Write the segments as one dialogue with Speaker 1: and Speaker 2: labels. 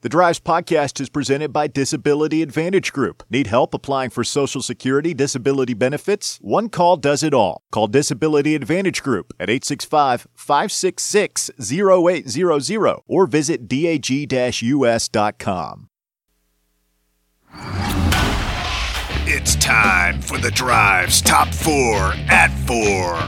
Speaker 1: The Drives podcast is presented by Disability Advantage Group. Need help applying for Social Security disability benefits? One call does it all. Call Disability Advantage Group at 865-566-0800 or visit dag-us.com.
Speaker 2: It's time for The Drive's Top 4 at 4.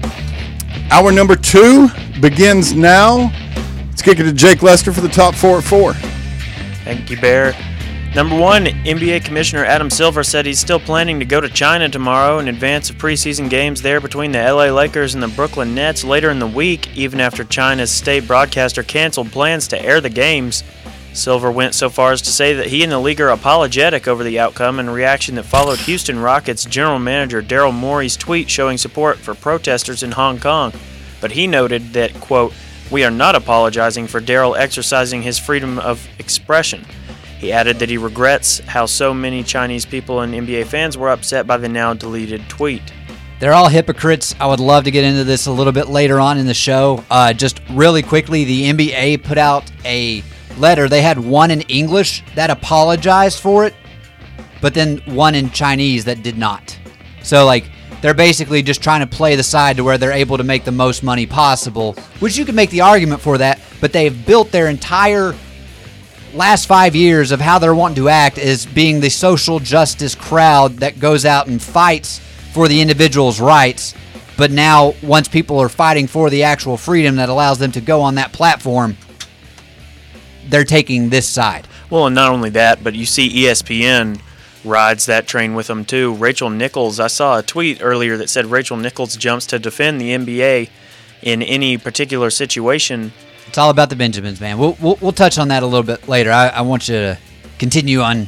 Speaker 3: Hour number 2 begins now. Let's kick it to Jake Lester for the top 4 at 4.
Speaker 4: Thank you, Bear. Number 1, NBA Commissioner Adam Silver said he's still planning to go to China tomorrow in advance of preseason games there between the LA Lakers and the Brooklyn Nets later in the week, even after China's state broadcaster canceled plans to air the games. Silver went so far as to say that he and the league are apologetic over the outcome in a reaction that followed Houston Rockets general manager Daryl Morey's tweet showing support for protesters in Hong Kong. But he noted that, quote, "We are not apologizing for Daryl exercising his freedom of expression." He added that he regrets how so many Chinese people and NBA fans were upset by the now deleted tweet.
Speaker 5: They're all hypocrites. I would love to get into this a little bit later on in the show. Just really quickly, the NBA put out a letter. They had one in English that apologized for it, but then one in Chinese that did not. So, they're basically just trying to play the side to where they're able to make the most money possible, which you can make the argument for that, but they've built their entire last 5 years of how they're wanting to act as being the social justice crowd that goes out and fights for the individual's rights. But now, once people are fighting for the actual freedom that allows them to go on that platform, they're taking this side.
Speaker 4: Well, and not only that, but you see ESPN rides that train with them too. Rachel Nichols, I saw a tweet earlier that said Rachel Nichols jumps to defend the NBA in any particular situation.
Speaker 5: It's all about the Benjamins, man. We'll touch on that a little bit later. I want you to continue on.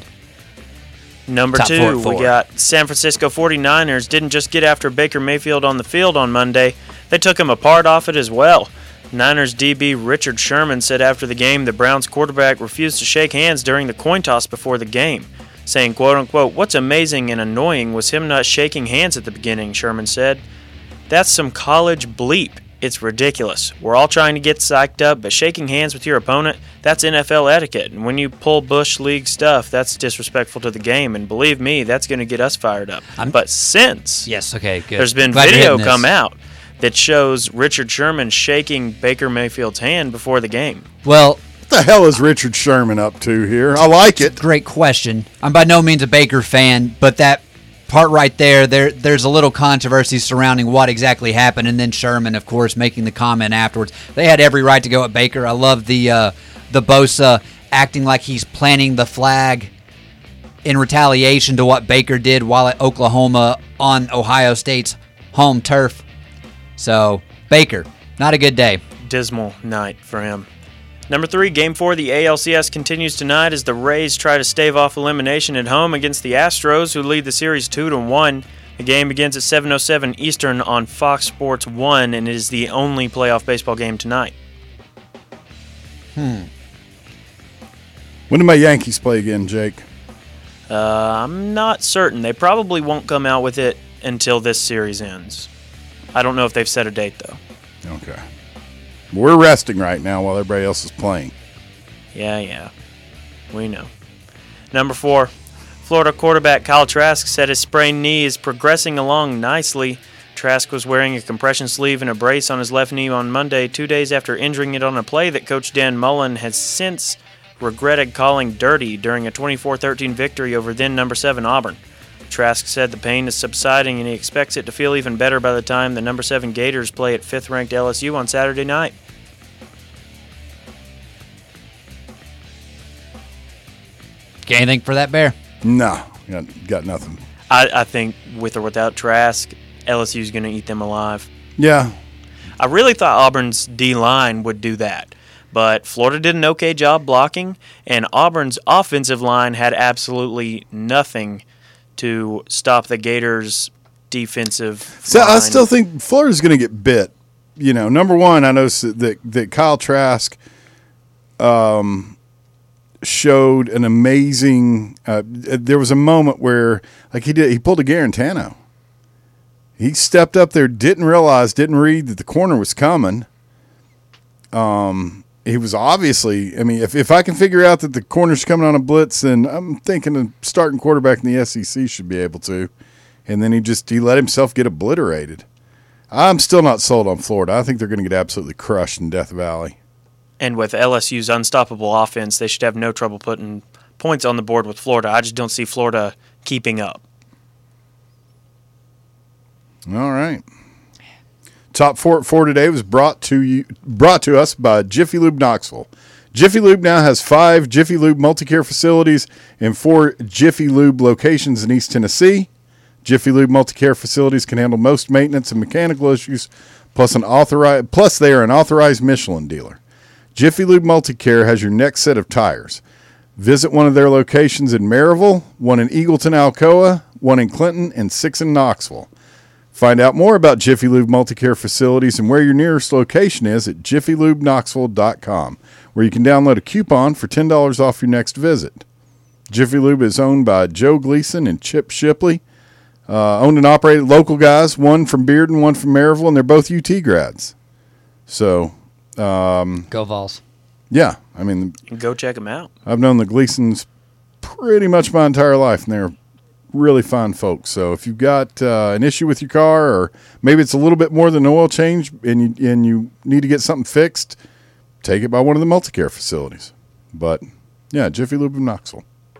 Speaker 4: Number 2, we got San Francisco 49ers didn't just get after Baker Mayfield on the field on Monday. They took him apart off it as well. Niners DB Richard Sherman said after the game the Browns quarterback refused to shake hands during the coin toss before the game, saying, quote-unquote, "What's amazing and annoying was him not shaking hands at the beginning," Sherman said. "That's some college bleep. It's ridiculous. We're all trying to get psyched up, but shaking hands with your opponent, that's NFL etiquette. And when you pull Bush League stuff, that's disrespectful to the game. And believe me, that's going to get us fired up." But since
Speaker 5: yes, okay, good.
Speaker 4: There's been video come out that shows Richard Sherman shaking Baker Mayfield's hand before the game.
Speaker 5: Well,
Speaker 3: what the hell is Richard Sherman up to here? I like it.
Speaker 5: Great question. I'm by no means a Baker fan, but that part right there's a little controversy surrounding what exactly happened, and then Sherman, of course, making the comment afterwards. They had every right to go at Baker. I love the Bosa acting like he's planting the flag in retaliation to what Baker did while at Oklahoma on Ohio State's home turf. So, Baker, not a good day.
Speaker 4: Dismal night for him. Number 3, Game 4 of the ALCS continues tonight as the Rays try to stave off elimination at home against the Astros, who lead the series 2-1. The game begins at 7:07 Eastern on Fox Sports 1, and it is the only playoff baseball game tonight.
Speaker 3: When do my Yankees play again, Jake?
Speaker 4: I'm not certain. They probably won't come out with it until this series ends. I don't know if they've set a date, though.
Speaker 3: Okay. We're resting right now while everybody else is playing.
Speaker 4: Yeah. We know. Number 4, Florida quarterback Kyle Trask said his sprained knee is progressing along nicely. Trask was wearing a compression sleeve and a brace on his left knee on Monday, 2 days after injuring it on a play that Coach Dan Mullen has since regretted calling dirty during a 24-13 victory over then number 7 Auburn. Trask said the pain is subsiding and he expects it to feel even better by the time the number 7 Gators play at 5th-ranked LSU on Saturday night.
Speaker 5: Got anything for that, Bear?
Speaker 3: No, got nothing.
Speaker 4: I think with or without Trask, LSU's going to eat them alive.
Speaker 3: Yeah.
Speaker 4: I really thought Auburn's D-line would do that, but Florida did an okay job blocking, and Auburn's offensive line had absolutely nothing to stop the Gators' defensive line.
Speaker 3: I still think Florida's going to get bit. You know, number one, I noticed that Kyle Trask showed an amazing there was a moment where he pulled a Garantano. He stepped up there, didn't read that the corner was coming, he was obviously, I mean, if I can figure out that the corner's coming on a blitz, then I'm thinking a starting quarterback in the SEC should be able to. And then he let himself get obliterated. I'm still not sold on Florida. I think they're going to get absolutely crushed in Death Valley.
Speaker 4: And with LSU's unstoppable offense, they should have no trouble putting points on the board with Florida. I just don't see Florida keeping up.
Speaker 3: All right. Top 4 at 4 today was brought to us by Jiffy Lube Knoxville. Jiffy Lube now has 5 Jiffy Lube multi-care facilities and 4 Jiffy Lube locations in East Tennessee. Jiffy Lube multi-care facilities can handle most maintenance and mechanical issues, plus they are an authorized Michelin dealer. Jiffy Lube Multicare has your next set of tires. Visit one of their locations in Maryville, one in Eagleton, Alcoa, one in Clinton, and 6 in Knoxville. Find out more about Jiffy Lube Multicare facilities and where your nearest location is at jiffylubeknoxville.com, where you can download a coupon for $10 off your next visit. Jiffy Lube is owned by Joe Gleason and Chip Shipley. Owned and operated local guys, one from Bearden, one from Maryville, and they're both UT grads. So,
Speaker 5: Go Vols.
Speaker 3: Yeah, I mean,
Speaker 4: Go check them out.
Speaker 3: I've known the Gleasons pretty much my entire life, and they're really fine folks. So if you've got an issue with your car, or maybe it's a little bit more than an oil change, and you need to get something fixed, take it by one of the multi-care facilities. But, yeah, Jiffy Lube of Knoxville.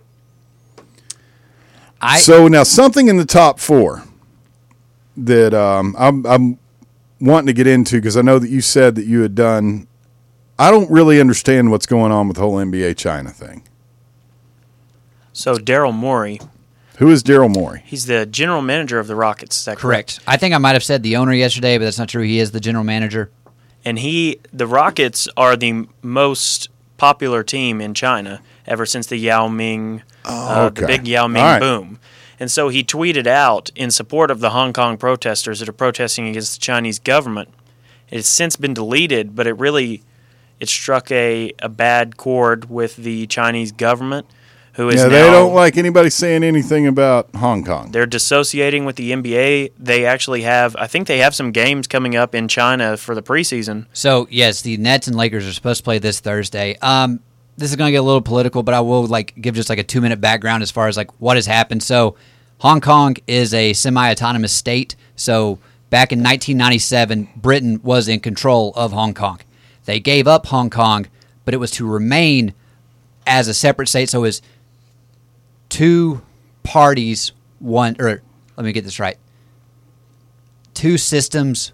Speaker 3: So now something in the top 4 that I'm wanting to get into, because I know that you said that you had done. I don't really understand what's going on with the whole NBA China thing.
Speaker 4: So Daryl Morey.
Speaker 3: Who is Daryl Morey?
Speaker 4: He's the general manager of the Rockets. Is that
Speaker 5: correct? I think I might have said the owner yesterday, but that's not true. He is the general manager.
Speaker 4: And the Rockets are the most popular team in China ever since the Yao Ming, the big Yao Ming boom. And so he tweeted out in support of the Hong Kong protesters that are protesting against the Chinese government. It's since been deleted, but it struck a bad chord with the Chinese government, who is now,
Speaker 3: they don't like anybody saying anything about Hong Kong.
Speaker 4: They're dissociating with the NBA. They actually I think they have some games coming up in China for the preseason.
Speaker 5: So, yes, the Nets and Lakers are supposed to play this Thursday. This is going to get a little political, but I will give just a 2-minute background as far as what has happened. So, Hong Kong is a semi-autonomous state. So, back in 1997, Britain was in control of Hong Kong. They gave up Hong Kong, but it was to remain as a separate state. So, it was 2 parties, let me get this right. 2 systems,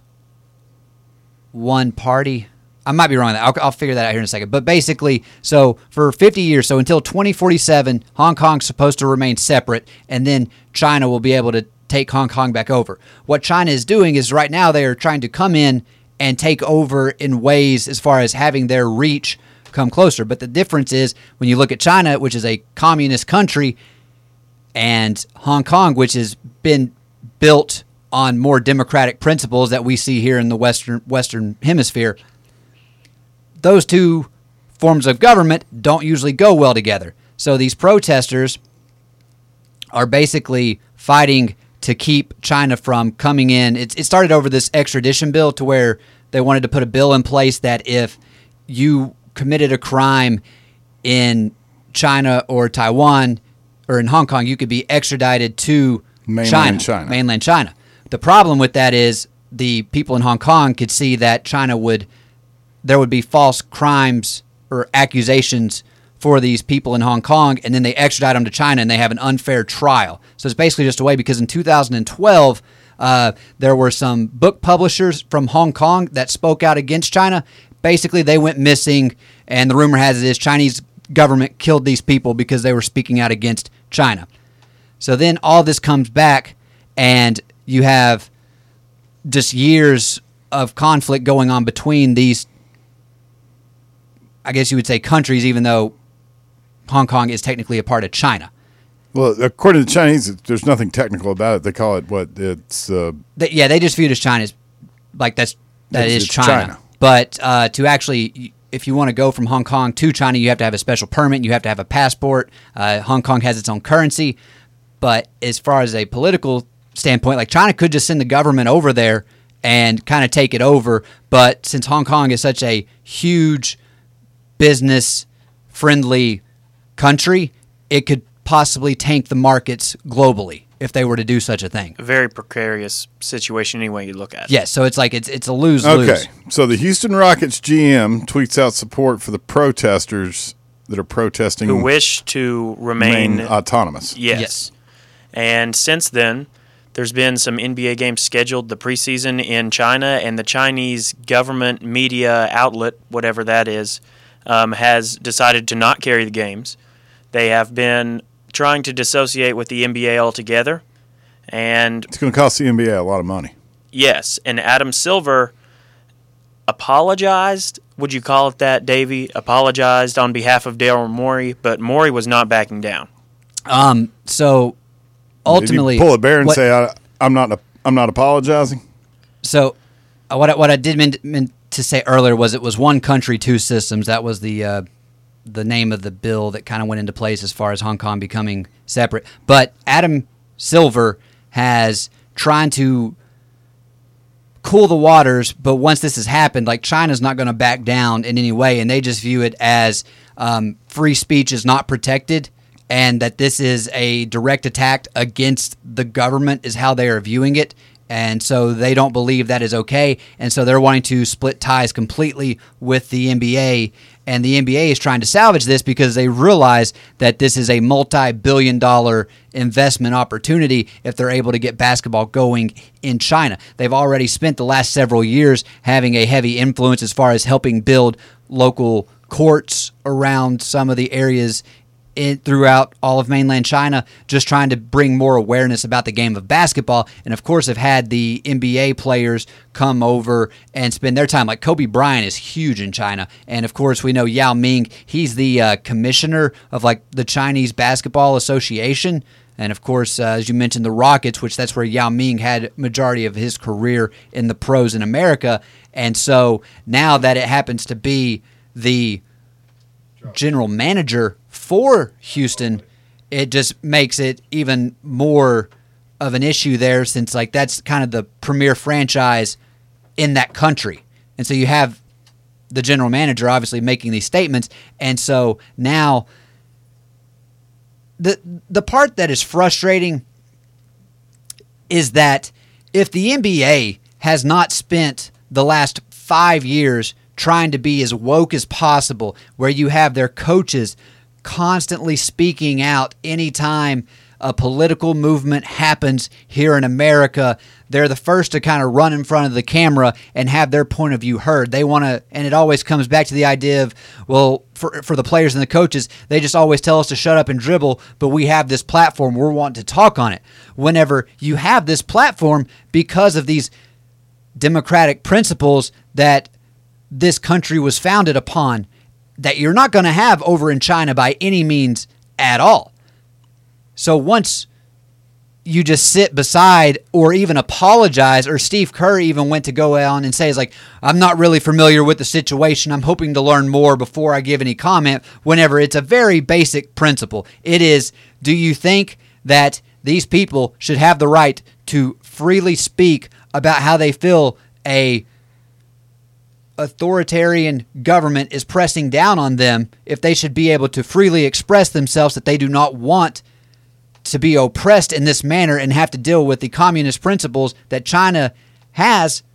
Speaker 5: 1 party. I might be wrong on that. I'll figure that out here in a second. But basically, so for 50 years, so until 2047, Hong Kong's supposed to remain separate, and then China will be able to take Hong Kong back over. What China is doing is right now they are trying to come in and take over in ways as far as having their reach come closer. But the difference is when you look at China, which is a communist country, and Hong Kong, which has been built on more democratic principles that we see here in the Western Hemisphere, those 2 forms of government don't usually go well together. So these protesters are basically fighting to keep China from coming in. It started over this extradition bill to where they wanted to put a bill in place that if you committed a crime in China or Taiwan or in Hong Kong, you could be extradited to mainland China. The problem with that is the people in Hong Kong could see that there would be false crimes or accusations for these people in Hong Kong, and then they extradite them to China and they have an unfair trial. So it's basically just a way, because in 2012, there were some book publishers from Hong Kong that spoke out against China. Basically, they went missing, and the rumor has it is Chinese government killed these people because they were speaking out against China. So then all this comes back, and you have just years of conflict going on between these, I guess you would say, countries, even though Hong Kong is technically a part of China.
Speaker 3: Well, according to the Chinese, there's nothing technical about it. They call it what? It's
Speaker 5: they just view it as China's, that is China. But to actually, if you want to go from Hong Kong to China, you have to have a special permit. You have to have a passport. Hong Kong has its own currency. But as far as a political standpoint, China could just send the government over there and kind of take it over. But since Hong Kong is such a huge business-friendly country, it could possibly tank the markets globally if they were to do such a thing.
Speaker 4: A very precarious situation any way you look at it.
Speaker 5: Yes, so it's like it's a lose-lose.
Speaker 3: Okay, so the Houston Rockets GM tweets out support for the protesters that are protesting
Speaker 4: Who wish to remain
Speaker 3: autonomous.
Speaker 4: Yes. And since then, there's been some NBA games scheduled the preseason in China, and the Chinese government media outlet, whatever that is, has decided to not carry the games. They have been trying to dissociate with the NBA altogether. And
Speaker 3: It's going to cost the NBA a lot of money.
Speaker 4: yes, and Adam Silver apologized. Would you call it that, Davey? Apologized on behalf of Daryl Morey, but Morey was not backing down.
Speaker 5: So ultimately,
Speaker 3: Did he pull a bear and
Speaker 5: what-
Speaker 3: say, I'm not apologizing?
Speaker 5: So, what I did meant to say earlier was it was one country, two systems. That was the name of the bill that kind of went into place as far as Hong Kong becoming separate. But Adam Silver has trying to cool the waters. But once this has happened, like China's not going to back down in any way, and they just view it as free speech is not protected. And that this is a direct attack against the government is how they are viewing it. And so they don't believe that is okay. And so they're wanting to split ties completely with the NBA. And the NBA is trying to salvage this because they realize that this is a multi-billion-dollar investment opportunity if they're able to get basketball going in China. They've already spent the last several years having a heavy influence as far as helping build local courts around some of the areas throughout all of mainland China, just trying to bring more awareness about the game of basketball. And of course have had the NBA players come over and spend their time. Like Kobe Bryant is huge in China. And of course we know Yao Ming, he's the commissioner of like the Chinese Basketball Association. And of course, as you mentioned, the Rockets, which that's where Yao Ming had majority of his career in the pros in America. And so now that it happens to be the general manager for Houston, it just makes it even more of an issue there, since like that's kind of the premier franchise in that country. And so you have the general manager obviously making these statements. And so now the part that is frustrating is that if the NBA has not spent the last 5 years trying to be as woke as possible, where you have their coaches constantly speaking out anytime a political movement happens here in America, they're the first to kind of run in front of the camera and have their point of view heard. They want to, and it always comes back to the idea of, well, for the players and the coaches, they just always tell us to shut up and dribble, but we have this platform, we're wanting to talk on it. Whenever you have this platform because of these democratic principles that this country was founded upon, that you're not going to have over in China by any means at all. So once you just sit beside or even apologize, or Steve Kerr even went to go on and say, is like, I'm not really familiar with the situation, I'm hoping to learn more before I give any comment, whenever it's a very basic principle. It is, do you think that these people should have the right to freely speak about how they feel a authoritarian government is pressing down on them, if they should be able to freely express themselves that they do not want to be oppressed in this manner and have to deal with the communist principles that China has?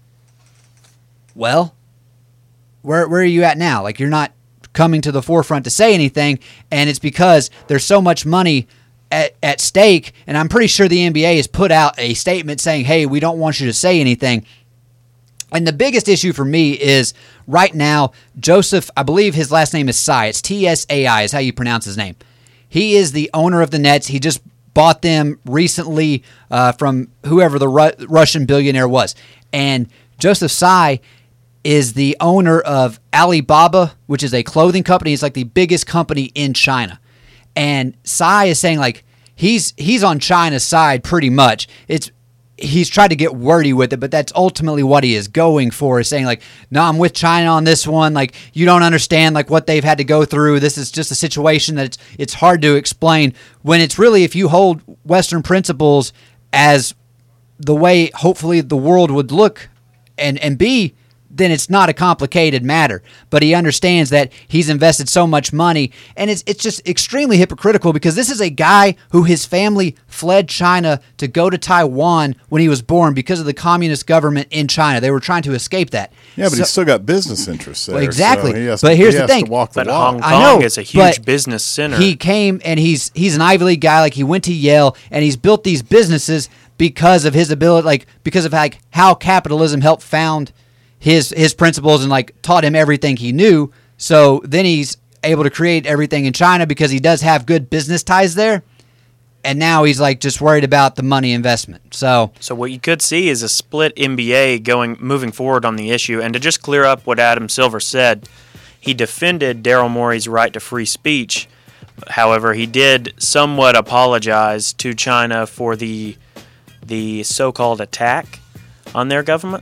Speaker 5: Well, where are you at now? Like, you're not coming to the forefront to say anything, and it's because there's so much money at stake, and I'm pretty sure the NBA has put out a statement saying, hey, we don't want you to say anything. And the biggest issue for me is right now, Joseph, I believe his last name is Tsai. It's Tsai is how you pronounce his name. He is the owner of the Nets. He just bought them recently from whoever the Russian billionaire was. And Joseph Tsai is the owner of Alibaba, which is a clothing company. It's like the biggest company in China. And Tsai is saying like he's on China's side pretty much. He's tried to get wordy with it, but that's ultimately what he is going for, is saying like, no, I'm with China on this one. Like, you don't understand like what they've had to go through. This is just a situation that it's hard to explain, when it's really, if you hold Western principles as the way hopefully the world would look and be, then it's not a complicated matter. But he understands that he's invested so much money, and it's just extremely hypocritical because this is a guy who his family fled China to go to Taiwan when he was born because of the communist government in China. They were trying to escape that.
Speaker 3: Yeah, but he's still got business interests there.
Speaker 5: Well, exactly.
Speaker 3: So
Speaker 5: but here's the thing.
Speaker 3: Walk the
Speaker 4: But
Speaker 3: walk.
Speaker 4: Hong
Speaker 5: I
Speaker 4: Kong
Speaker 5: know,
Speaker 4: is a huge
Speaker 5: but
Speaker 4: business center.
Speaker 5: He came and he's an Ivy League guy. Like he went to Yale and he's built these businesses because of his ability, like because of like how capitalism helped found his principles and like taught him everything he knew. So then he's able to create everything in China because he does have good business ties there. And now he's like just worried about the money investment. So
Speaker 4: what you could see is a split NBA moving forward on the issue. And to just clear up what Adam Silver said, he defended Daryl Morey's right to free speech. However, he did somewhat apologize to China for the so-called attack on their government.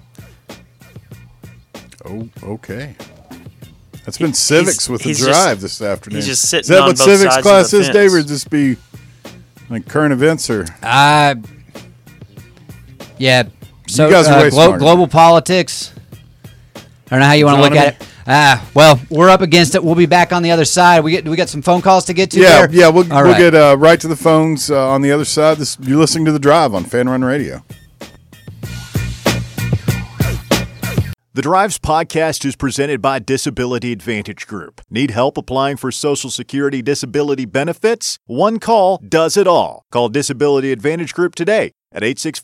Speaker 3: Oh, okay. That's been civics with the
Speaker 4: he's
Speaker 3: drive this afternoon.
Speaker 4: he's just sitting
Speaker 3: is that
Speaker 4: on
Speaker 3: what
Speaker 4: both
Speaker 3: civics
Speaker 4: sides of
Speaker 3: class
Speaker 4: the
Speaker 3: is, Dave, or
Speaker 4: fence.
Speaker 3: just be like current events or?
Speaker 5: yeah. So
Speaker 3: You guys are way smarter.
Speaker 5: global politics. I don't know how you want to look at it. Well, we're up against it. We'll be back on the other side. We got some phone calls to get to.
Speaker 3: Yeah,
Speaker 5: there?
Speaker 3: yeah. We'll
Speaker 5: All right.
Speaker 3: get right to the phones on the other side. You're listening to The Drive on Fan Run Radio.
Speaker 1: The Drives podcast is presented by Disability Advantage Group. Need help applying for Social Security disability benefits? One call does it all. Call Disability Advantage Group today at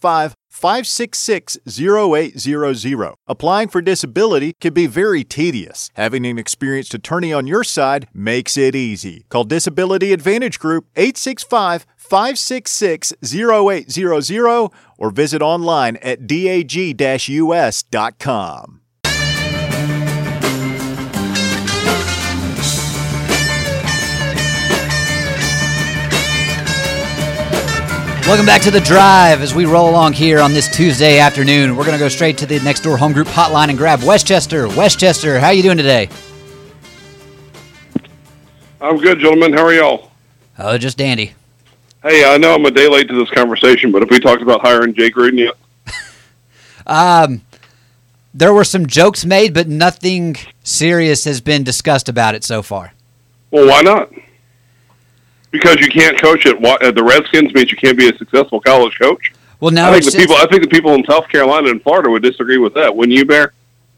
Speaker 1: 865-566-0800. Applying for disability can be very tedious. Having an experienced attorney on your side makes it easy. Call Disability Advantage Group 865-566-0800 or visit online at dag-us.com.
Speaker 5: Welcome back to The Drive as we roll along here on this Tuesday afternoon. We're going to go straight to the Next Door Home Group hotline and grab Westchester. Westchester, how you doing today?
Speaker 6: I'm good, gentlemen. How are y'all?
Speaker 5: Oh, just dandy.
Speaker 6: Hey, I know I'm a day late to this conversation, but have we talked about hiring Jay Gruden yet?
Speaker 5: There were some jokes made, but nothing serious has been discussed about it so far.
Speaker 6: Well, why not? Because you can't coach at the Redskins means you can't be a successful college coach.
Speaker 5: Well, no,
Speaker 6: I think the people in South Carolina and Florida would disagree with that. Wouldn't you, Bear?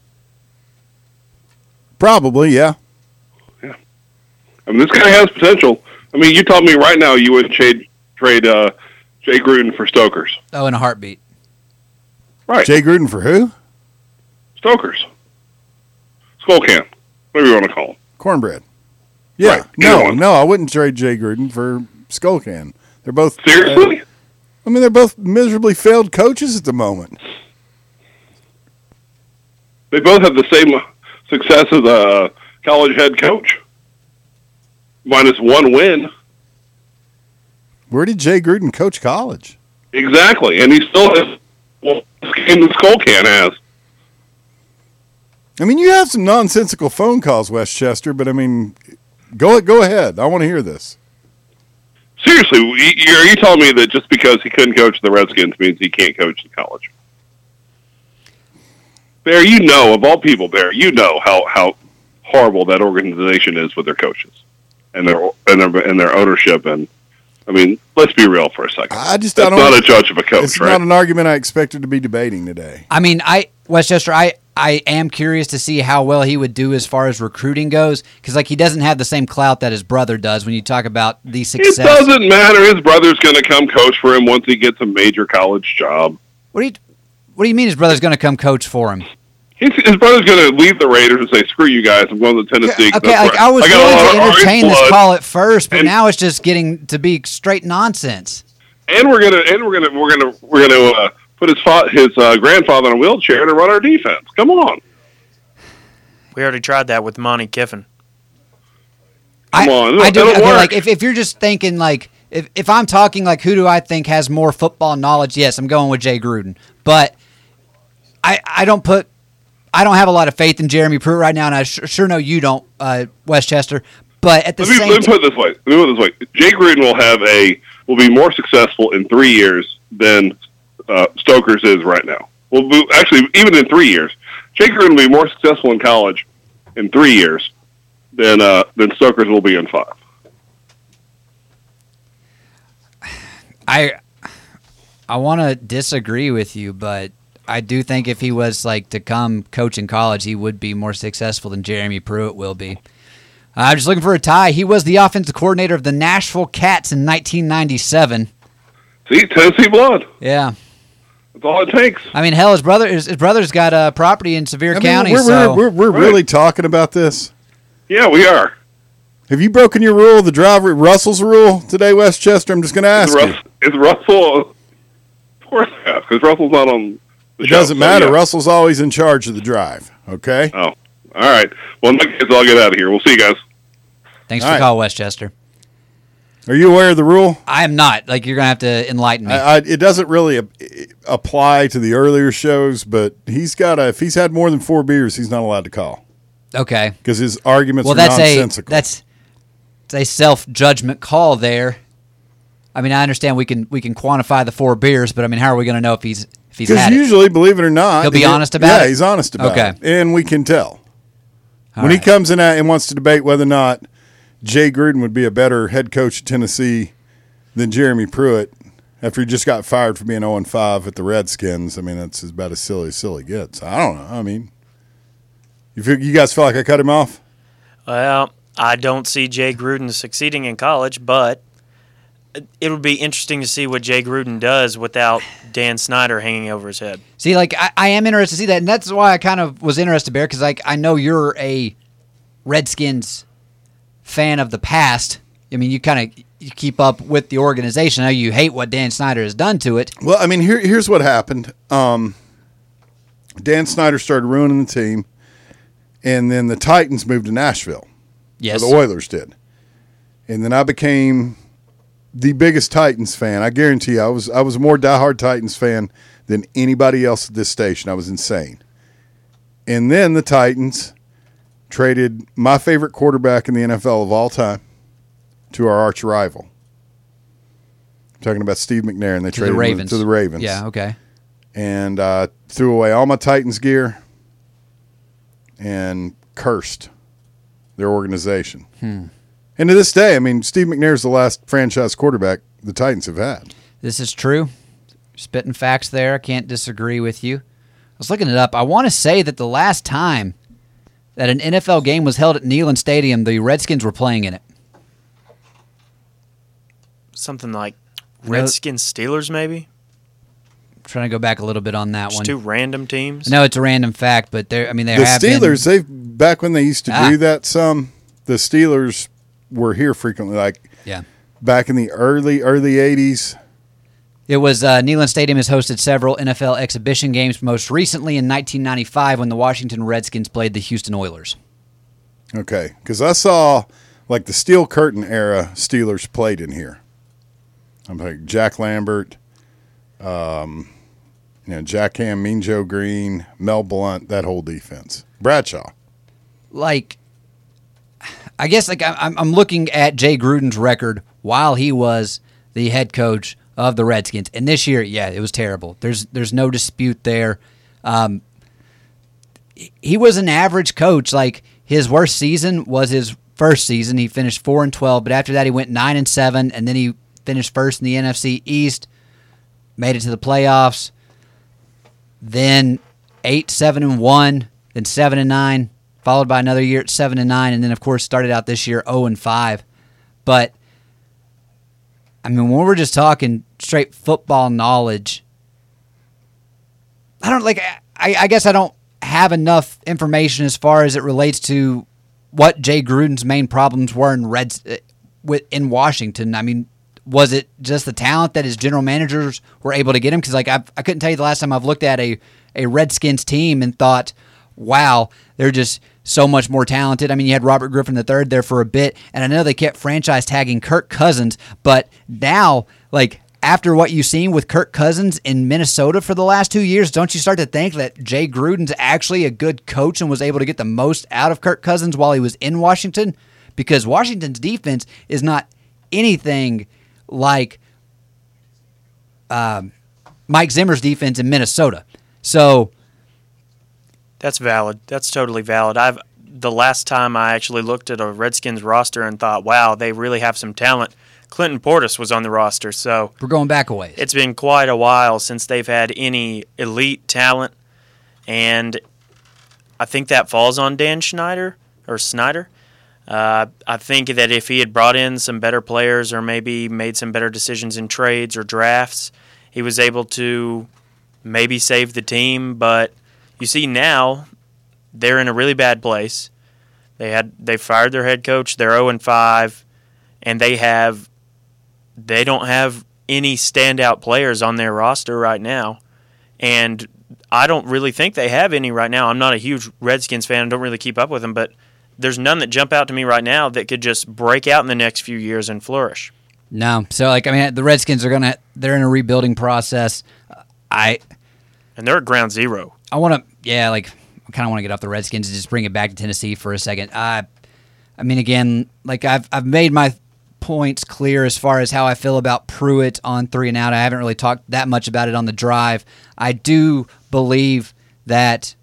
Speaker 3: Probably, yeah.
Speaker 6: I mean, this guy has potential. I mean, you told me right now you would trade Jay Gruden for Stokers.
Speaker 5: Oh, in a heartbeat.
Speaker 6: Right.
Speaker 3: Jay Gruden for who?
Speaker 6: Stokers. Skullcan. Whatever you want to call him.
Speaker 3: Cornbread. Yeah.
Speaker 6: Right. Either one.
Speaker 3: No, I wouldn't trade Jay Gruden for Skullcan. They're both
Speaker 6: Seriously?
Speaker 3: I mean, they're both miserably failed coaches at the moment.
Speaker 6: They both have the same success as a college head coach. Minus one win.
Speaker 3: Where did Jay Gruden coach college?
Speaker 6: Exactly. And he still has game the Skullcan has.
Speaker 3: I mean, you have some nonsensical phone calls, Westchester, but I mean, go ahead. I want to hear this.
Speaker 6: Seriously, are you telling me that just because he couldn't coach the Redskins means he can't coach the college? Bear, you know, of all people, Bear, you know how horrible that organization is with their coaches and their ownership. And I mean, let's be real for a second. That's not a judge of a coach,
Speaker 3: it's
Speaker 6: right?
Speaker 3: not an argument I expected to be debating today.
Speaker 5: I mean, Westchester, I am curious to see how well he would do as far as recruiting goes, because like he doesn't have the same clout that his brother does when you talk about the success.
Speaker 6: It doesn't matter. His brother's going to come coach for him once he gets a major college job.
Speaker 5: What do you mean his brother's going to come coach for him?
Speaker 6: His brother's going to leave the Raiders and say, "Screw you guys! I'm going to Tennessee."
Speaker 5: Okay, I was willing to entertain this call at first, but now it's just getting to be straight nonsense.
Speaker 6: And we're gonna put his grandfather in a wheelchair to run our defense. Come on.
Speaker 4: We already tried that with Monty Kiffin.
Speaker 6: Come on.
Speaker 5: I do.
Speaker 6: It'll
Speaker 5: Okay,
Speaker 6: work.
Speaker 5: like if you're just thinking like if I'm talking like who do I think has more football knowledge? Yes, I'm going with Jay Gruden. But I don't have a lot of faith in Jeremy Pruitt right now, and I sure know you don't, Westchester. But at the same time,
Speaker 6: let me put it this way. Jay Gruden will be more successful in 3 years than Stokers is right now. Well, actually, even in 3 years, Jay Gruden will be more successful in college in 3 years than Stokers will be in 5.
Speaker 5: I want to disagree with you, but I do think if he was like to come coach in college, he would be more successful than Jeremy Pruitt will be. I'm just looking for a tie. He was the offensive coordinator of the Nashville Cats in 1997.
Speaker 6: See, Tennessee blood.
Speaker 5: Yeah.
Speaker 6: That's all it takes.
Speaker 5: I mean, hell, his brother's got a property in Sevier County.
Speaker 3: We're really talking about this.
Speaker 6: Yeah, we are.
Speaker 3: Have you broken your rule, the driver Russell's rule today, Westchester? I'm just going to ask you.
Speaker 6: Is Russell? Of course, because Russell's not on the
Speaker 3: show. It doesn't matter.
Speaker 6: So, yeah.
Speaker 3: Russell's always in charge of the drive. Okay.
Speaker 6: Oh, all right. Well, in that case, I'll get out of here. We'll see you guys.
Speaker 5: Thanks for the call, Westchester.
Speaker 3: Are you aware of the rule?
Speaker 5: I am not. Like, you're going to have to enlighten me.
Speaker 3: It doesn't really apply to the earlier shows, but if he's had more than 4 beers, he's not allowed to call.
Speaker 5: Okay.
Speaker 3: Because his arguments are nonsensical.
Speaker 5: That's a self-judgment call there. I mean, I understand we can quantify the 4 beers, but I mean, how are we going to know if he's had it?
Speaker 3: Because usually, believe it or not,
Speaker 5: he'll be honest about it?
Speaker 3: Yeah, he's honest about it. And we can tell.
Speaker 5: When
Speaker 3: he comes in and wants to debate whether or not Jay Gruden would be a better head coach at Tennessee than Jeremy Pruitt after he just got fired for being 0-5 at the Redskins. I mean, that's about as silly gets. I don't know. I mean, you guys feel like I cut him off?
Speaker 4: Well, I don't see Jay Gruden succeeding in college, but it would be interesting to see what Jay Gruden does without Dan Snyder hanging over his head.
Speaker 5: See, like, I am interested to see that, and that's why I kind of was interested, Bear, because like I know you're a Redskins fan of the past. I mean, you keep up with the organization. I know you hate what Dan Snyder has done to it.
Speaker 3: Well, I mean, here's what happened. Dan Snyder started ruining the team, and then the Titans moved to Nashville.
Speaker 5: Yes.
Speaker 3: Or the Oilers did. And then I became the biggest Titans fan. I guarantee you, I was a more diehard Titans fan than anybody else at this station. I was insane. And then the Titans traded my favorite quarterback in the NFL of all time to our arch rival. I'm talking about Steve McNair, and they traded him to the Ravens.
Speaker 5: Yeah, okay.
Speaker 3: And threw away all my Titans gear and cursed their organization. And to this day, I mean, Steve McNair is the last franchise quarterback the Titans have had.
Speaker 5: This is true. Spitting facts there. I can't disagree with you. I was looking it up. I want to say that the last time that an NFL game was held at Neyland Stadium, the Redskins were playing in it.
Speaker 4: Something like Redskins Steelers, maybe?
Speaker 5: I'm trying to go back a little bit on that
Speaker 4: Just
Speaker 5: one.
Speaker 4: 2 random teams.
Speaker 5: No, it's a random fact, but the
Speaker 3: Steelers, back when they used to do that the Steelers were here frequently, back in the early 80s.
Speaker 5: It was Neyland Stadium has hosted several NFL exhibition games, most recently in 1995 when the Washington Redskins played the Houston Oilers.
Speaker 3: Okay, because I saw the Steel Curtain era Steelers played in here. I'm like Jack Lambert, Jack Ham, Mean Joe Green, Mel Blount, that whole defense. Bradshaw.
Speaker 5: I guess I'm looking at Jay Gruden's record while he was the head coach of the Redskins, and this year, it was terrible. There's no dispute there. He was an average coach. His worst season was his first season. He finished 4-12, but after that he went 9-7, and then he finished first in the NFC East, made it to the playoffs, then 8-7-1, then 7-9. Followed by another year at 7-9, and then of course started out this year 0-5. But I mean, when we're just talking straight football knowledge, I guess I don't have enough information as far as it relates to what Jay Gruden's main problems were in Washington. I mean, was it just the talent that his general managers were able to get him? Because I couldn't tell you the last time I've looked at a Redskins team and thought, wow, they're just so much more talented. I mean, you had Robert Griffin III there for a bit, and I know they kept franchise tagging Kirk Cousins, but now, after what you've seen with Kirk Cousins in Minnesota for the last 2 years, don't you start to think that Jay Gruden's actually a good coach and was able to get the most out of Kirk Cousins while he was in Washington? Because Washington's defense is not anything like Mike Zimmer's defense in Minnesota. So
Speaker 4: That's valid. That's totally valid. The last time I actually looked at a Redskins roster and thought, wow, they really have some talent, Clinton Portis was on the roster. So
Speaker 5: we're going back a ways.
Speaker 4: It's been quite a while since they've had any elite talent, and I think that falls on Dan Snyder. I think that if he had brought in some better players or maybe made some better decisions in trades or drafts, he was able to maybe save the team. But you see now they're in a really bad place. They fired their head coach. They're 0-5, and they don't have any standout players on their roster right now. And I don't really think they have any right now. I'm not a huge Redskins fan. I don't really keep up with them, but there's none that jump out to me right now that could just break out in the next few years and flourish.
Speaker 5: No. So, the Redskins they're in a rebuilding process.
Speaker 4: And they're at ground zero.
Speaker 5: I kind of want to get off the Redskins and just bring it back to Tennessee for a second. Again, I've made my points clear as far as how I feel about Pruitt on 3 and out. I haven't really talked that much about it on the drive. I do believe that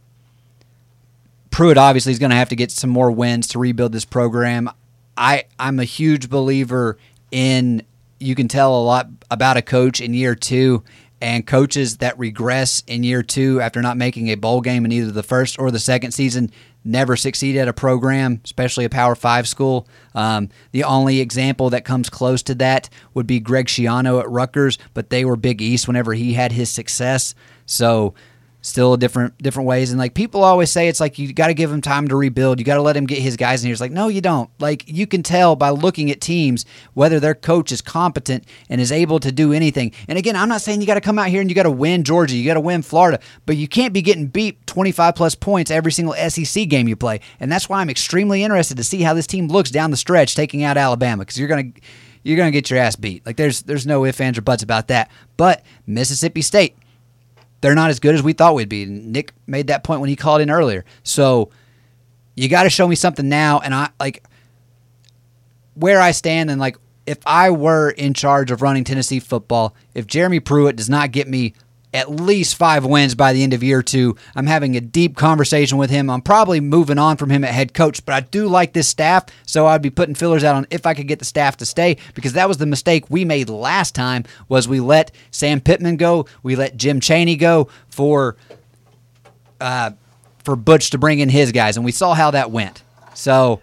Speaker 5: Pruitt obviously is going to have to get some more wins to rebuild this program. I'm a huge believer in you can tell a lot about a coach in year 2, and coaches that regress in year 2 after not making a bowl game in either the first or the second season never succeed at a program, especially a Power 5 school. The only example that comes close to that would be Greg Schiano at Rutgers, but they were Big East whenever he had his success. So still different ways. And people always say, it's you got to give him time to rebuild. You got to let him get his guys in here. It's no, you don't. You can tell by looking at teams whether their coach is competent and is able to do anything. And again, I'm not saying you got to come out here and you got to win Georgia, you got to win Florida, but you can't be getting beat 25 plus points every single SEC game you play. And that's why I'm extremely interested to see how this team looks down the stretch taking out Alabama, because you're gonna get your ass beat. There's no ifs, ands, or buts about that. But Mississippi State, they're not as good as we thought we'd be. Nick made that point when he called in earlier. So you got to show me something now. And where I stand, and if I were in charge of running Tennessee football, if Jeremy Pruitt does not get me at least 5 wins by the end of year 2, I'm having a deep conversation with him. I'm probably moving on from him at head coach, but I do like this staff, so I'd be putting fillers out on if I could get the staff to stay, because that was the mistake we made last time, was we let Sam Pittman go, we let Jim Chaney go for Butch to bring in his guys, and we saw how that went. So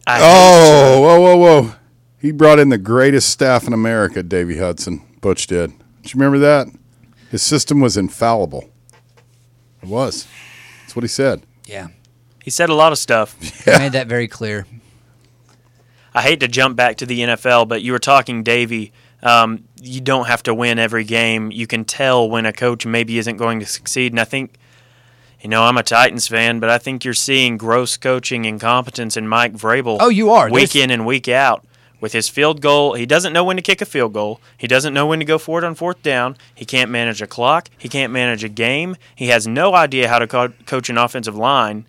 Speaker 3: whoa. He brought in the greatest staff in America, Davey Hudson. Butch did. Do you remember that? His system was infallible. It was. That's what he said.
Speaker 5: Yeah.
Speaker 4: He said a lot of stuff.
Speaker 5: Yeah. He made that very clear.
Speaker 4: I hate to jump back to the NFL, but you were talking, Davey. You don't have to win every game. You can tell when a coach maybe isn't going to succeed. And I think, I'm a Titans fan, but I think you're seeing gross coaching incompetence in Mike Vrabel.
Speaker 5: Oh, you are.
Speaker 4: Week in and week out. With his field goal, he doesn't know when to kick a field goal. He doesn't know when to go for it on 4th down. He can't manage a clock. He can't manage a game. He has no idea how to coach an offensive line.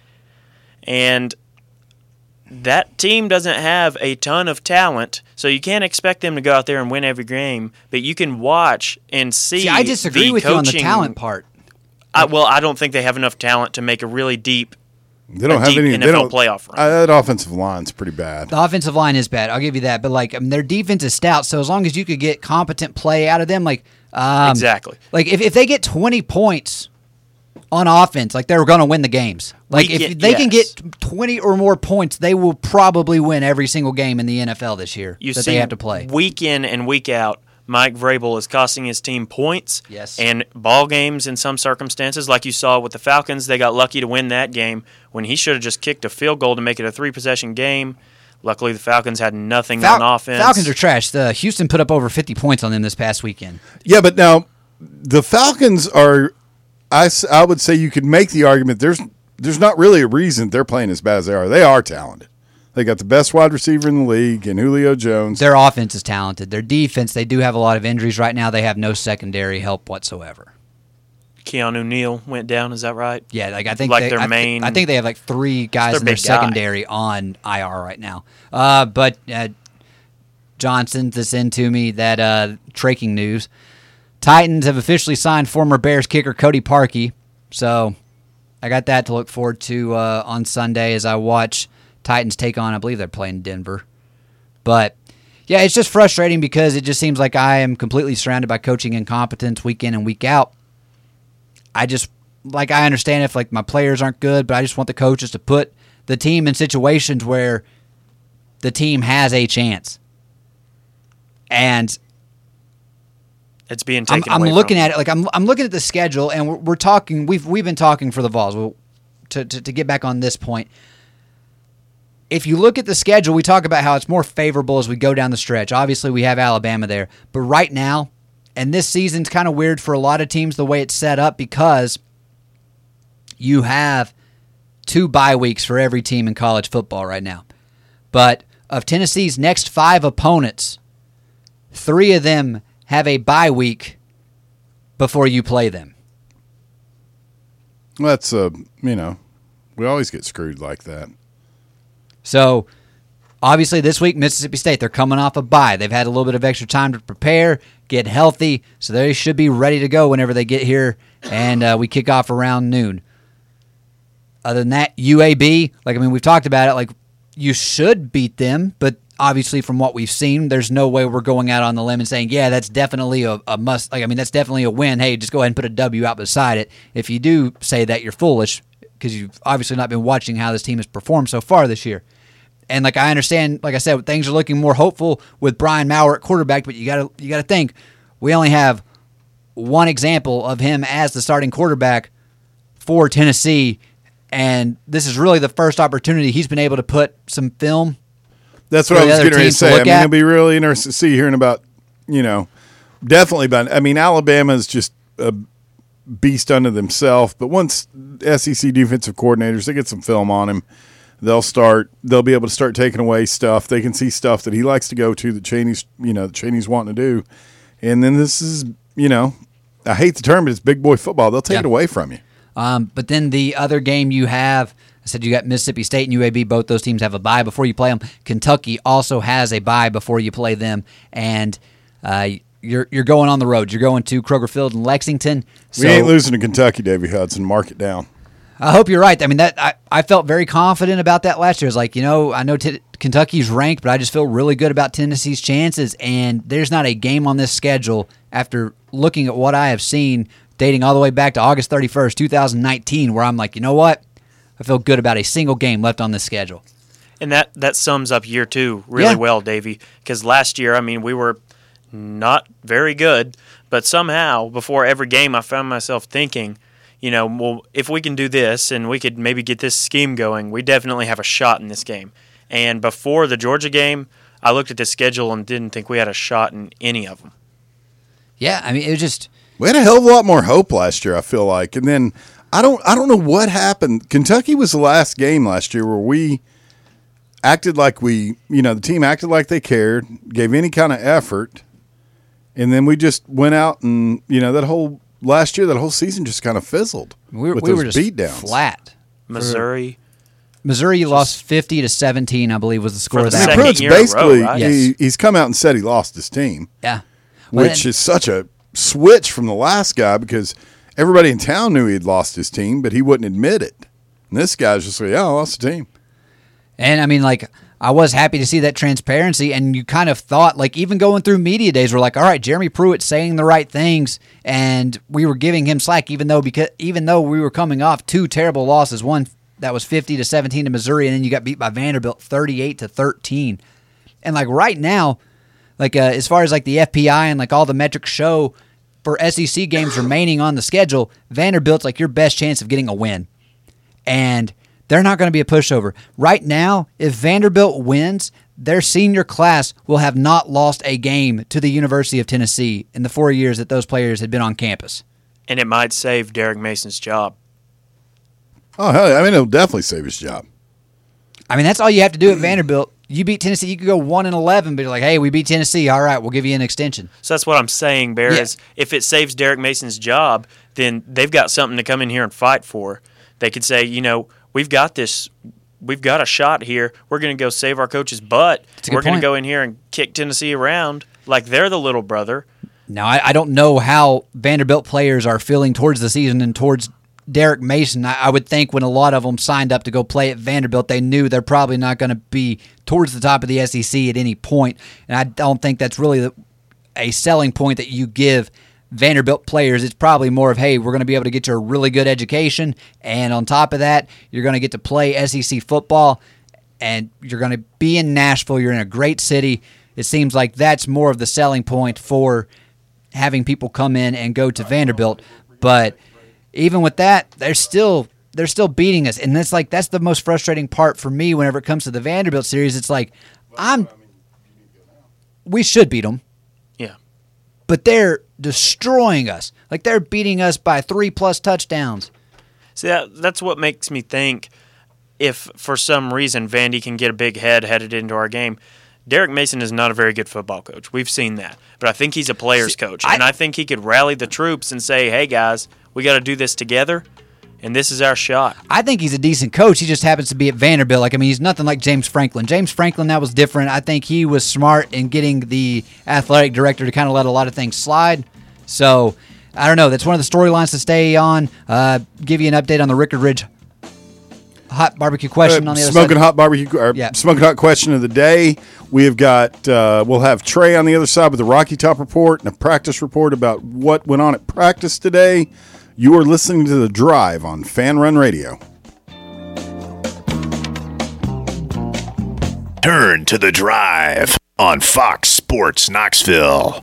Speaker 4: And that team doesn't have a ton of talent, so you can't expect them to go out there and win every game. But you can watch and see.
Speaker 5: I disagree with you on the talent part.
Speaker 4: I don't think they have enough talent to make a really deep
Speaker 3: They don't have any
Speaker 4: NFL playoff run.
Speaker 3: That offensive line's pretty bad.
Speaker 5: The offensive line is bad. I'll give you that. But their defense is stout. So as long as you could get competent play out of them,
Speaker 4: exactly.
Speaker 5: If they get 20 points on offense, they're going to win the games. If they can get 20 or more points, they will probably win every single game in the NFL this year they have to play.
Speaker 4: Week in and week out, Mike Vrabel is costing his team points and ball games in some circumstances. Like you saw with the Falcons, they got lucky to win that game when he should have just kicked a field goal to make it a 3-possession game. Luckily, the Falcons had nothing on offense.
Speaker 5: Falcons are trash. Houston put up over 50 points on them this past weekend.
Speaker 3: Yeah, but now the Falcons are, I would say you could make the argument there's not really a reason they're playing as bad as they are. They are talented. They got the best wide receiver in the league in Julio Jones.
Speaker 5: Their offense is talented. Their defense, they do have a lot of injuries right now. They have no secondary help whatsoever.
Speaker 4: Keanu Neal went down, is that right?
Speaker 5: Yeah, I think
Speaker 4: their
Speaker 5: I think they have 3 guys in their secondary on IR right now. But John sent this in to me, that breaking news. Titans have officially signed former Bears kicker Cody Parkey. So I got that to look forward to on Sunday as I watch Titans take on, I believe they're playing Denver. But, yeah, it's just frustrating because it just seems like I am completely surrounded by coaching incompetence week in and week out. I understand if, my players aren't good, but I just want the coaches to put the team in situations where the team has a chance. And
Speaker 4: it's being taken
Speaker 5: I'm
Speaker 4: away
Speaker 5: looking
Speaker 4: from
Speaker 5: at it, I'm looking at the schedule, and we're talking, we've been talking for the Vols. To get back on this point, if you look at the schedule, we talk about how it's more favorable as we go down the stretch. Obviously, we have Alabama there. But right now, and this season's kind of weird for a lot of teams the way it's set up because you have 2 bye weeks for every team in college football right now. But of Tennessee's next 5 opponents, 3 of them have a bye week before you play them.
Speaker 3: That's, we always get screwed like that.
Speaker 5: So, obviously, this week, Mississippi State, they're coming off a bye. They've had a little bit of extra time to prepare, get healthy, so they should be ready to go whenever they get here, and we kick off around noon. Other than that, UAB, we've talked about it, you should beat them, but obviously from what we've seen, there's no way we're going out on the limb and saying, yeah, that's definitely a must. That's definitely a win. Hey, just go ahead and put a W out beside it. If you do say that, you're foolish because you've obviously not been watching how this team has performed so far this year. And I understand, like I said, things are looking more hopeful with Brian Maurer at quarterback, but you gotta think we only have one example of him as the starting quarterback for Tennessee, and this is really the first opportunity he's been able to put some film.
Speaker 3: That's what I was getting ready to say. It'll be really interesting to see hearing about, definitely about. Alabama is just a beast unto themselves, but once SEC defensive coordinators, they get some film on him, they'll be able to start taking away stuff. They can see stuff that he likes to go to that Chaney's wanting to do. And then this is, I hate the term, but it's big boy football. They'll take it away from you.
Speaker 5: But then the other game you have, I said you got Mississippi State and UAB. Both those teams have a bye before you play them. Kentucky also has a bye before you play them. And you're going on the road. You're going to Kroger Field in Lexington.
Speaker 3: We ain't losing to Kentucky, Davey Hudson. Mark it down.
Speaker 5: I hope you're right. I felt very confident about that last year. It's I know Kentucky's ranked, but I just feel really good about Tennessee's chances. And there's not a game on this schedule after looking at what I have seen dating all the way back to August 31st, 2019, where I'm like, you know what? I feel good about a single game left on this schedule.
Speaker 4: And that sums up year 2 really well, Davey, because last year, we were not very good, but somehow before every game I found myself thinking, if we can do this and we could maybe get this scheme going, we definitely have a shot in this game. And before the Georgia game, I looked at the schedule and didn't think we had a shot in any of them.
Speaker 5: Yeah, it was just...
Speaker 3: We had a hell of a lot more hope last year, I feel like. And then I don't know what happened. Kentucky was the last game last year where we acted like the team acted like they cared, gave any kind of effort, and then we just went out and, that whole season just kind of fizzled with those
Speaker 5: were just
Speaker 3: beatdowns.
Speaker 5: Flat.
Speaker 4: Missouri
Speaker 5: lost 50-17, I believe, was the score of that.
Speaker 4: Second year in a row, right?
Speaker 3: He's come out and said he lost his team.
Speaker 5: Yeah.
Speaker 3: Which is such a switch from the last guy because everybody in town knew he had lost his team, but he wouldn't admit it. And this guy's just like, I lost the team.
Speaker 5: And, I was happy to see that transparency, and you kind of thought, even going through media days, we're like, all right, Jeremy Pruitt's saying the right things, and we were giving him slack even though we were coming off 2 terrible losses, one that was 50-17 to Missouri, and then you got beat by Vanderbilt 38-13. And, right now, as far as the FPI and all the metrics show for SEC games remaining on the schedule, Vanderbilt's your best chance of getting a win. And they're not going to be a pushover. Right now, if Vanderbilt wins, their senior class will have not lost a game to the University of Tennessee in the 4 years that those players had been on campus.
Speaker 4: And it might save Derek Mason's job.
Speaker 3: Oh, hell yeah. It'll definitely save his job.
Speaker 5: That's all you have to do at Vanderbilt. You beat Tennessee, you could go 1-11, but you're like, hey, we beat Tennessee. All right, we'll give you an extension.
Speaker 4: So that's what I'm saying, Bear, is if it saves Derek Mason's job, then they've got something to come in here and fight for. They could say, we've got this. We've got a shot here. We're going to go save our coach's butt. We're going to go in here and kick Tennessee around like they're the little brother.
Speaker 5: Now, I don't know how Vanderbilt players are feeling towards the season and towards Derek Mason, I would think when a lot of them signed up to go play at Vanderbilt, they knew they're probably not going to be towards the top of the SEC at any point. And I don't think that's really a selling point that you give Vanderbilt players. It's probably more of, hey, we're going to be able to get you a really good education, and on top of that, you're going to get to play SEC football, and you're going to be in Nashville. You're in a great city. It seems like that's more of the selling point for having people come in and go to Vanderbilt. But even with that, they're still beating us, and that's the most frustrating part for me whenever it comes to the Vanderbilt series. It's like we should beat them,
Speaker 4: yeah,
Speaker 5: but they're destroying us. Like they're beating us by 3+ touchdowns.
Speaker 4: See, that's what makes me think if for some reason Vandy can get a big head headed into our game. Derek Mason is not a very good football coach. We've seen that. But I think he's a player's coach. And I think he could rally the troops and say, hey, guys, we got to do this together, and this is our shot.
Speaker 5: I think he's a decent coach. He just happens to be at Vanderbilt. He's nothing like James Franklin. James Franklin, that was different. I think he was smart in getting the athletic director to kind of let a lot of things slide. So, I don't know. That's one of the storylines to stay on. Give you an update on the Rickard Ridge hot barbecue question on the other
Speaker 3: smoking
Speaker 5: side.
Speaker 3: Hot barbecue, smoking hot question of the day. We have got we'll have Trey on the other side with the Rocky Top report and a practice report about what went on at practice today. You are listening to The Drive on Fan Run Radio.
Speaker 2: Turn to The Drive on Fox Sports Knoxville.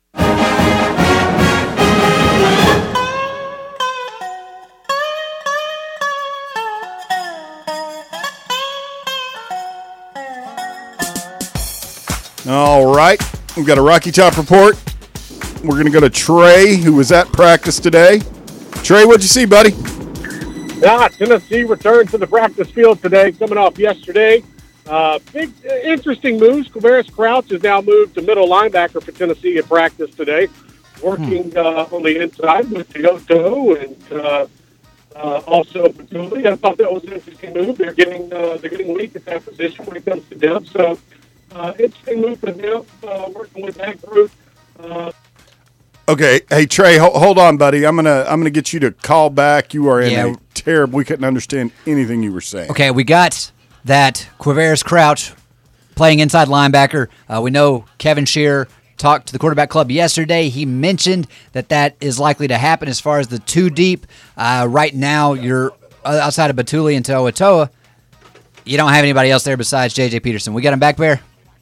Speaker 3: All right, we've got a Rocky Top report. We're going to go to Trey, who was at practice today. Trey, what'd you see, buddy?
Speaker 7: Yeah, Tennessee returned to the practice field today, coming off yesterday. Big, interesting moves. Quavaris Crouch has now moved to middle linebacker for Tennessee at practice today, working on the inside with Teoto and also Patuli. I thought that was an interesting move. They're getting weak at that position when it comes to depth. So, interesting move for them, working with that group.
Speaker 3: Okay, hey Trey, hold on, buddy. I'm gonna get you to call back. You are in a terrible. We couldn't understand anything you were saying.
Speaker 5: Okay, we got that Quavaris Crouch playing inside linebacker. We know Kevin Shearer talked to the quarterback club yesterday. He mentioned that is likely to happen as far as the two deep. Right now, you're outside of Batuli and Toa. You don't have anybody else there besides J.J. Peterson. We got him back, Bear?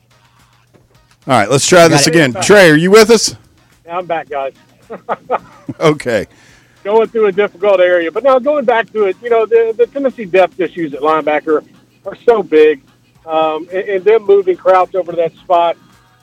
Speaker 3: All right, let's try this again. Trey, are you with us?
Speaker 7: Yeah, I'm back, guys.
Speaker 3: Okay.
Speaker 7: Going through a difficult area. But now going back to it, the Tennessee depth issues at linebacker are so big. And them moving Crouch over to that spot,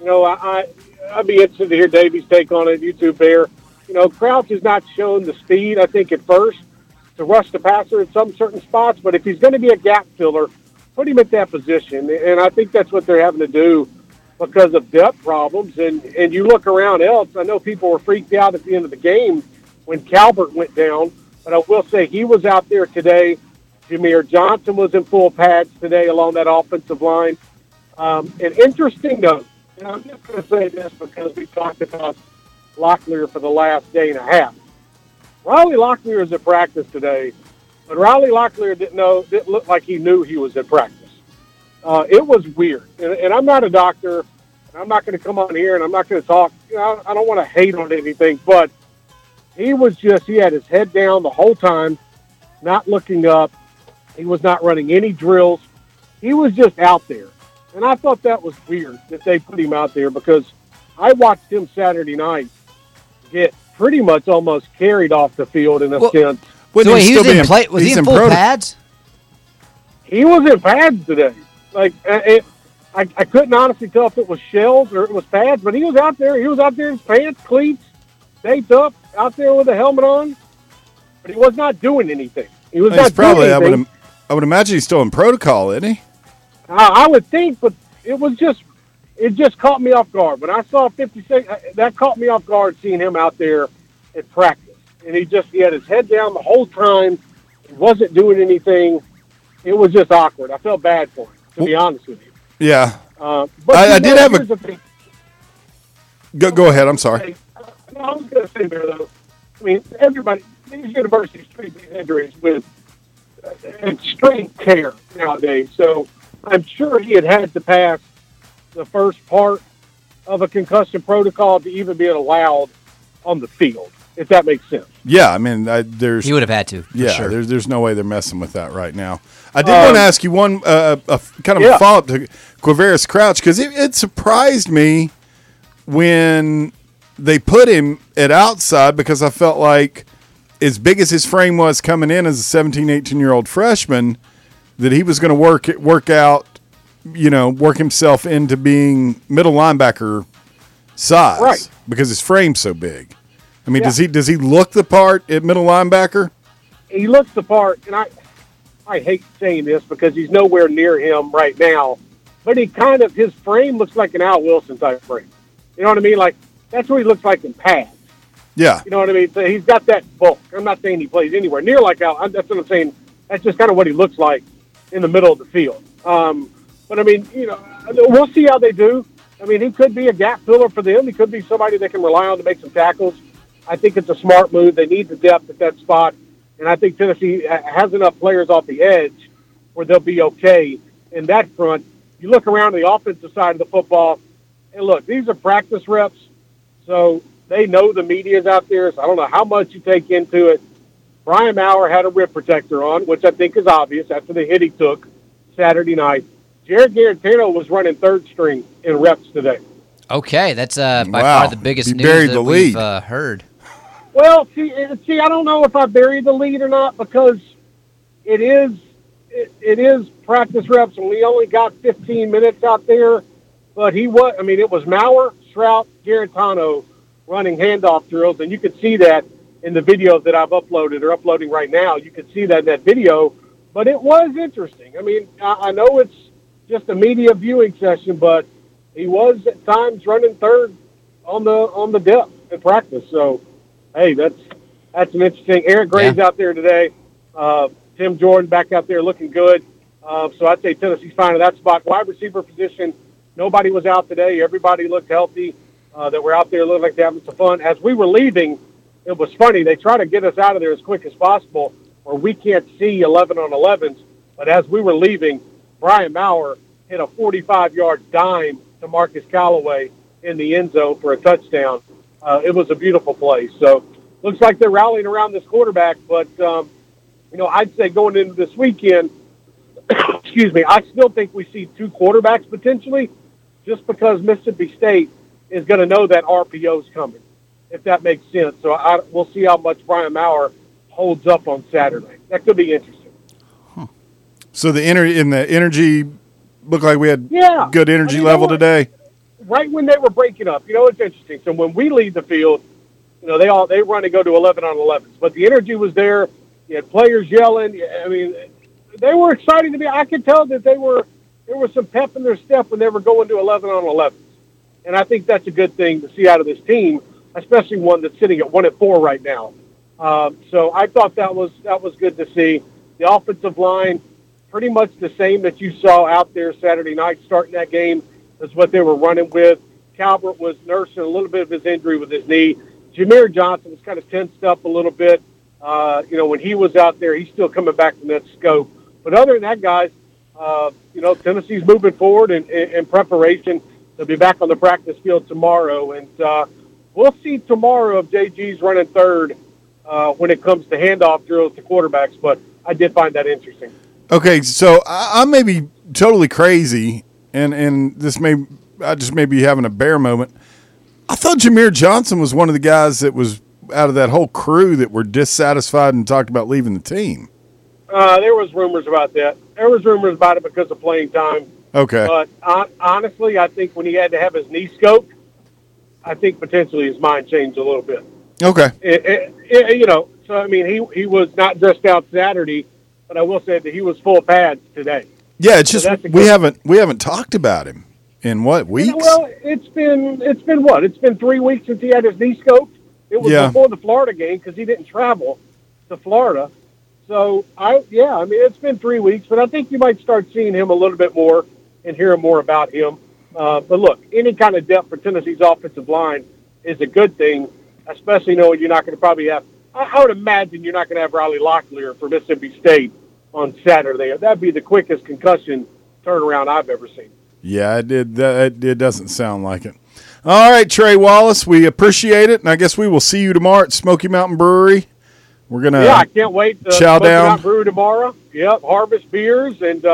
Speaker 7: I'd be interested to hear Davey's take on it, you too, Bear. Crouch has not shown the speed, I think, at first to rush the passer in some certain spots. But if he's going to be a gap filler, put him at that position. And I think that's what they're having to do because of depth problems. And you look around else, I know people were freaked out at the end of the game when Calvert went down, but I will say he was out there today. Jameer Johnson was in full pads today along that offensive line. And interesting note, and I'm just going to say this because we talked about Locklear for the last day and a half. Riley Locklear is at practice today, but Riley Locklear didn't look like he knew he was at practice. It was weird. And I'm not a doctor, and I'm not going to come on here, and I'm not going to talk. I don't want to hate on anything, but he had his head down the whole time, not looking up. He was not running any drills. He was just out there. And I thought that was weird that they put him out there because I watched him Saturday night get pretty much almost carried off the field in a sense.
Speaker 5: Was he in full pads?
Speaker 7: He was in pads today. I couldn't honestly tell if it was shells or it was pads, but he was out there. He was out there in his pants, cleats, taped up, out there with a helmet on. But he was not doing anything. He was not doing anything.
Speaker 3: I would imagine he's still in protocol, isn't he?
Speaker 7: I would think, but it just caught me off guard. When I saw 56, that caught me off guard seeing him out there at practice. And he had his head down the whole time. He wasn't doing anything. It was just awkward. I felt bad for him, to be honest with you.
Speaker 3: Yeah.
Speaker 7: But
Speaker 3: I did have a... Go ahead. I'm sorry.
Speaker 7: I was going to say there, though. I mean, everybody, these universities treat these injuries with extreme care nowadays. So I'm sure he had to pass the first part of a concussion protocol to even be allowed on the field, if that makes sense.
Speaker 3: Yeah, I mean, he
Speaker 5: would have had to.
Speaker 3: Yeah,
Speaker 5: sure.
Speaker 3: there's no way they're messing with that right now. I did want to ask you one kind of a follow-up to Quavaris Crouch, because it surprised me when they put him at outside, because I felt like as big as his frame was coming in as a 17, 18-year-old freshman, that he was going to work himself into being middle linebacker size,
Speaker 7: right?
Speaker 3: Because his frame's so big. I mean, does he look the part at middle linebacker?
Speaker 7: He looks the part, and I hate saying this because he's nowhere near him right now, but his frame looks like an Al Wilson type frame. You know what I mean? Like, that's what he looks like in pads.
Speaker 3: Yeah.
Speaker 7: You know what I mean? So he's got that bulk. I'm not saying he plays anywhere near like Al. That's what I'm saying. That's just kind of what he looks like in the middle of the field. But, I mean, we'll see how they do. I mean, he could be a gap filler for them. He could be somebody they can rely on to make some tackles. I think it's a smart move. They need the depth at that spot. And I think Tennessee has enough players off the edge where they'll be okay in that front. You look around the offensive side of the football, and look, these are practice reps, so they know the media's out there, so I don't know how much you take into it. Brian Maurer had a rib protector on, which I think is obvious after the hit he took Saturday night. Jared Garantano was running third string in reps today.
Speaker 5: Okay, that's by far the biggest news that we've heard.
Speaker 7: Well, see, I don't know if I buried the lead or not, because it is practice reps, and we only got 15 minutes out there. But it was Maurer, Strout, Garantano running handoff drills, and you could see that in the video that I've uploaded or uploading right now. You could see that in that video, but it was interesting. I mean, I know it's just a media viewing session, but he was at times running third on the depth in practice. So, hey, that's an interesting. Eric Gray's out there today. Tim Jordan back out there looking good. So I'd say Tennessee's fine in that spot. Wide receiver position, nobody was out today. Everybody looked healthy. That were out there looking like they're having some fun. As we were leaving, it was funny. They try to get us out of there as quick as possible, or we can't see 11-on-11s. But as we were leaving, Brian Maurer hit a 45-yard dime to Marcus Callaway in the end zone for a touchdown. It was a beautiful play. So looks like they're rallying around this quarterback. But, I'd say going into this weekend, excuse me, I still think we see two quarterbacks potentially, just because Mississippi State is going to know that RPO is coming, if that makes sense. So we'll see how much Brian Maurer holds up on Saturday. That could be interesting.
Speaker 3: So the energy looked like we had good energy level today.
Speaker 7: Right when they were breaking up, it's interesting. So when we leave the field, they run and go to 11-on-11s, but the energy was there. You had players yelling. I mean, they were excited to be. I could tell that there was some pep in their step when they were going to 11-on-11s, and I think that's a good thing to see out of this team, especially one that's sitting at 1-4 right now. So I thought that was good to see. The offensive line, pretty much the same that you saw out there Saturday night starting that game. That's what they were running with. Calvert was nursing a little bit of his injury with his knee. Jameer Johnson was kind of tensed up a little bit. When he was out there, he's still coming back from that scope. But other than that, guys, Tennessee's moving forward in preparation. They'll be back on the practice field tomorrow. And we'll see tomorrow if JG's running third when it comes to handoff drills to quarterbacks. But I did find that interesting.
Speaker 3: Okay, so I may be totally crazy, and I just may be having a bear moment. I thought Jameer Johnson was one of the guys that was out of that whole crew that were dissatisfied and talked about leaving the team.
Speaker 7: There was rumors about that. There was rumors about it because of playing time.
Speaker 3: Okay.
Speaker 7: But honestly, I think when he had to have his knee scoped, I think potentially his mind changed a little bit.
Speaker 3: Okay.
Speaker 7: So I mean, he was not dressed out Saturday, but I will say that he was full pads today.
Speaker 3: Yeah, it's just we haven't talked about him in what weeks?
Speaker 7: Well, it's been what? It's been 3 weeks since he had his knee scoped. It was before the Florida game because he didn't travel to Florida. So it's been 3 weeks, but I think you might start seeing him a little bit more and hearing more about him. But look, any kind of depth for Tennessee's offensive line is a good thing, especially knowing you're not going to probably have I would imagine you're not going to have Riley Locklear for Mississippi State on Saturday. That'd be the quickest concussion turnaround I've ever seen.
Speaker 3: Yeah, it doesn't sound like it. All right, Trey Wallace, we appreciate it, and I guess we will see you tomorrow at Smoky Mountain Brewery. We're gonna
Speaker 7: I can't wait to
Speaker 3: chow down.
Speaker 7: Mountain Brewery tomorrow. Yep, harvest beers and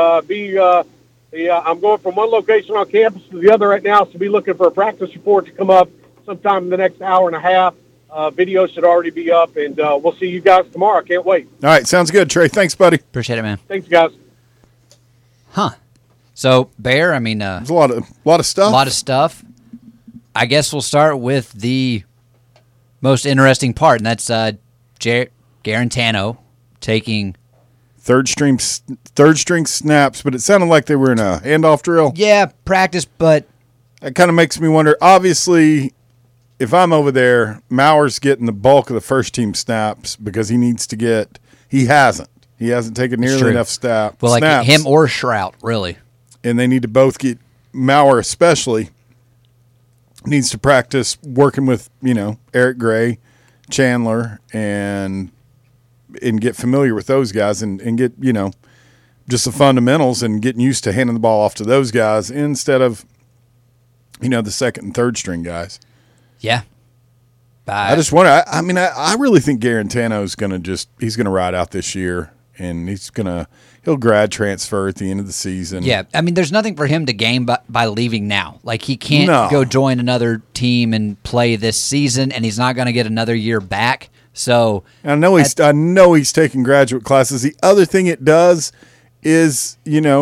Speaker 7: I'm going from one location on campus to the other right now, so be looking for a practice report to come up sometime in the next hour and a half. Video should already be up, and we'll see you guys tomorrow. I can't wait.
Speaker 3: All right, sounds good, Trey. Thanks, buddy.
Speaker 5: Appreciate it, man.
Speaker 7: Thanks, guys.
Speaker 5: Huh. So, Bear, I mean,
Speaker 3: there's a lot of stuff.
Speaker 5: A lot of stuff. I guess we'll start with the most interesting part, and that's Garantano taking
Speaker 3: third string snaps, but it sounded like they were in a handoff drill.
Speaker 5: Yeah, practice, but
Speaker 3: that kind of makes me wonder. Obviously, if I'm over there, Maurer's getting the bulk of the first team snaps because he needs to get. He hasn't taken nearly enough snaps.
Speaker 5: Well, like him or Shrout, really.
Speaker 3: And they need to both get Maurer, especially needs to practice working with Eric Gray, Chandler, and get familiar with those guys and get just the fundamentals and getting used to handing the ball off to those guys instead of the second and third string guys.
Speaker 5: Yeah.
Speaker 3: I just wonder. I really think Garantano's he's gonna ride out this year, and he'll grad transfer at the end of the season.
Speaker 5: Yeah, I mean, there's nothing for him to gain by leaving now. Like, he can't go join another team and play this season, and he's not going to get another year back. So
Speaker 3: I know he's taking graduate classes. The other thing it does is,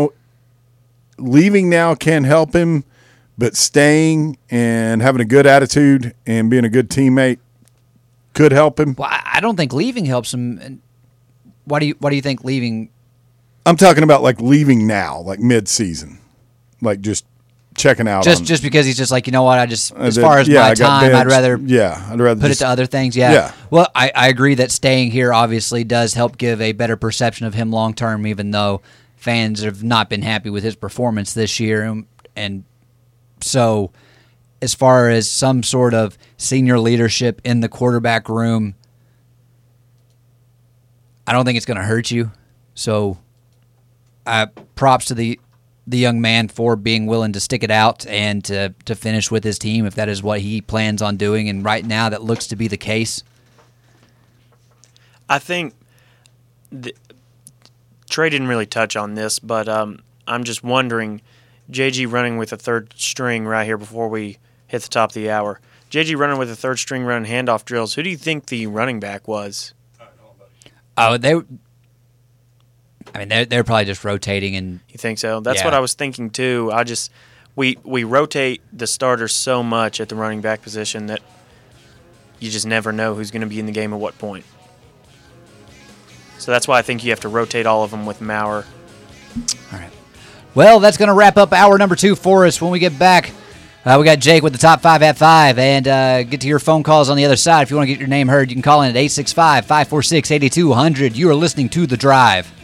Speaker 3: leaving now can help him, but staying and having a good attitude and being a good teammate could help him.
Speaker 5: Well, I don't think leaving helps him. Why do you think leaving?
Speaker 3: I'm talking about like leaving now, like mid-season, like just checking out.
Speaker 5: Just because he's just like, what, as far as my time, I'd rather put it to other things. Yeah. Well, I agree that staying here obviously does help give a better perception of him long term, even though fans have not been happy with his performance this year. And so, as far as some sort of senior leadership in the quarterback room, I don't think it's going to hurt you. So, props to the young man for being willing to stick it out and to finish with his team if that is what he plans on doing. And right now, that looks to be the case.
Speaker 4: I think Trey didn't really touch on this, but I'm just wondering, JG running with a third string right here before we hit the top of the hour. JG running with a third string running handoff drills. Who do you think the running back was?
Speaker 5: Oh, they're probably just rotating. And
Speaker 4: you think so? That's what I was thinking too. We rotate the starters so much at the running back position that you just never know who's going to be in the game at what point. So that's why I think you have to rotate all of them with Maurer.
Speaker 5: All right. Well, that's going to wrap up hour number 2 for us. When we get back, we got Jake with the top 5 at 5, and get to your phone calls on the other side. If you want to get your name heard, you can call in at 865-546-8200. You are listening to The Drive.